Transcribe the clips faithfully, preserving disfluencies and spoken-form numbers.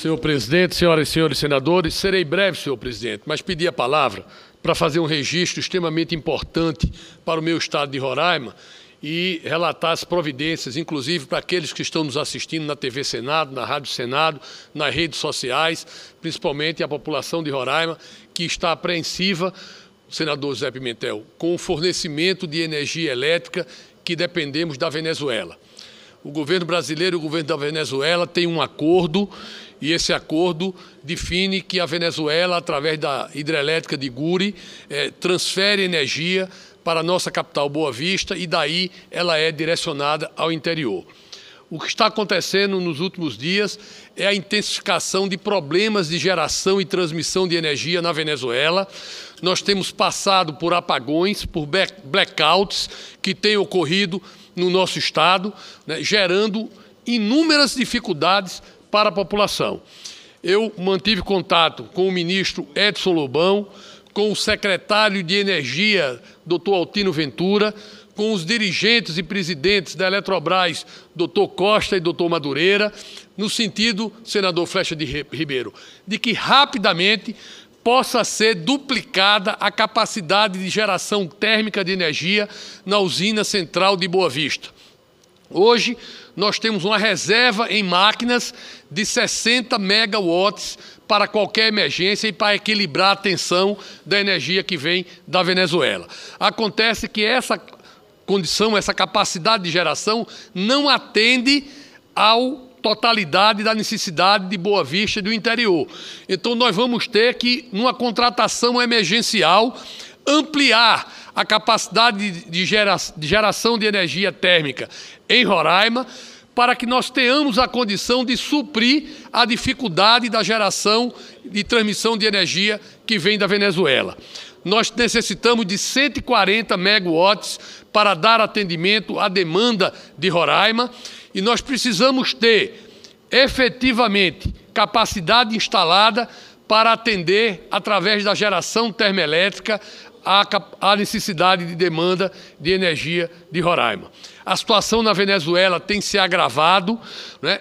Senhor presidente, senhoras e senhores senadores, serei breve, senhor presidente, mas pedi a palavra para fazer um registro extremamente importante para o meu estado de Roraima e relatar as providências, inclusive para aqueles que estão nos assistindo na T V Senado, na Rádio Senado, nas redes sociais, principalmente a população de Roraima, que está apreensiva, senador José Pimentel, com o fornecimento de energia elétrica que dependemos da Venezuela. O governo brasileiro e o governo da Venezuela têm um acordo e esse acordo define que a Venezuela, através da hidrelétrica de Guri, eh, transfere energia para a nossa capital Boa Vista e daí ela é direcionada ao interior. O que está acontecendo nos últimos dias é a intensificação de problemas de geração e transmissão de energia na Venezuela. Nós temos passado por apagões, por blackouts que têm ocorrido no nosso estado, né, gerando inúmeras dificuldades para a população. Eu mantive contato com o ministro Edson Lobão, com o secretário de Energia, doutor Altino Ventura, com os dirigentes e presidentes da Eletrobras, doutor Costa e doutor Madureira, no sentido, senador Flecha de Ribeiro, de que rapidamente possa ser duplicada a capacidade de geração térmica de energia na usina central de Boa Vista. Hoje, nós temos uma reserva em máquinas de sessenta megawatts para qualquer emergência e para equilibrar a tensão da energia que vem da Venezuela. Acontece que essa condição, essa capacidade de geração não atende ao totalidade da necessidade de Boa Vista e do interior. Então, nós vamos ter que, numa contratação emergencial, ampliar a capacidade de, gera, de geração de energia térmica em Roraima, para que nós tenhamos a condição de suprir a dificuldade da geração e transmissão de energia que vem da Venezuela. Nós necessitamos de cento e quarenta megawatts para dar atendimento à demanda de Roraima e nós precisamos ter efetivamente capacidade instalada para atender, através da geração termoelétrica, a necessidade de demanda de energia de Roraima. A situação na Venezuela tem se agravado, né?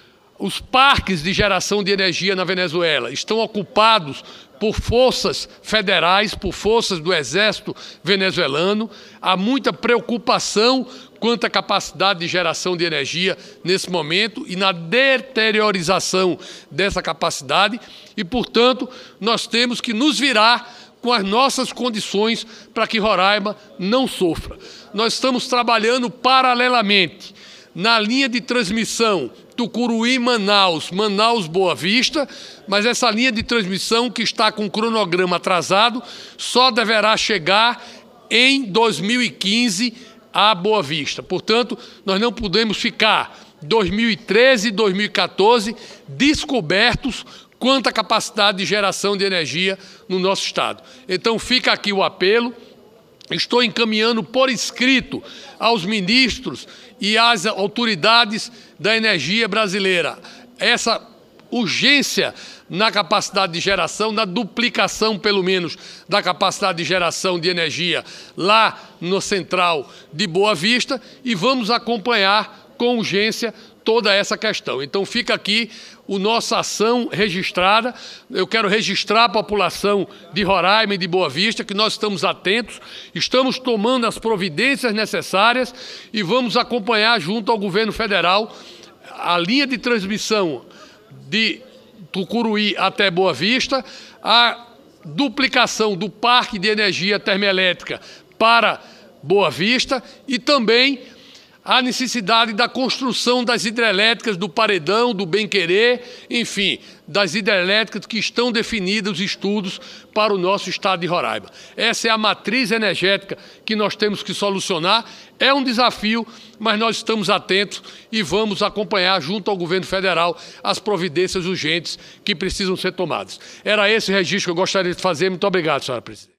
Os parques de geração de energia na Venezuela estão ocupados por forças federais, por forças do exército venezuelano. Há muita preocupação quanto à capacidade de geração de energia nesse momento e na deteriorização dessa capacidade e, portanto, nós temos que nos virar com as nossas condições para que Roraima não sofra. Nós estamos trabalhando paralelamente na linha de transmissão Tucuruí-Manaus, Manaus-Boa Vista, mas essa linha de transmissão que está com o cronograma atrasado só deverá chegar em dois mil e quinze a Boa Vista. Portanto, nós não podemos ficar dois mil e treze e dois mil e quatorze descobertos quanto à capacidade de geração de energia no nosso estado. Então fica aqui o apelo, estou encaminhando por escrito aos ministros e às autoridades da energia brasileira essa urgência na capacidade de geração, na duplicação, pelo menos, da capacidade de geração de energia lá no central de Boa Vista e vamos acompanhar com urgência toda essa questão. Então fica aqui a nossa ação registrada. Eu quero registrar a população de Roraima e de Boa Vista, que nós estamos atentos, estamos tomando as providências necessárias e vamos acompanhar junto ao governo federal a linha de transmissão de Tucuruí até Boa Vista, a duplicação do parque de energia termoelétrica para Boa Vista e também a necessidade da construção das hidrelétricas do Paredão, do Bem-Querer, enfim, das hidrelétricas que estão definidos os estudos para o nosso estado de Roraima. Essa é a matriz energética que nós temos que solucionar. É um desafio, mas nós estamos atentos e vamos acompanhar junto ao governo federal as providências urgentes que precisam ser tomadas. Era esse o registro que eu gostaria de fazer. Muito obrigado, senhora presidente.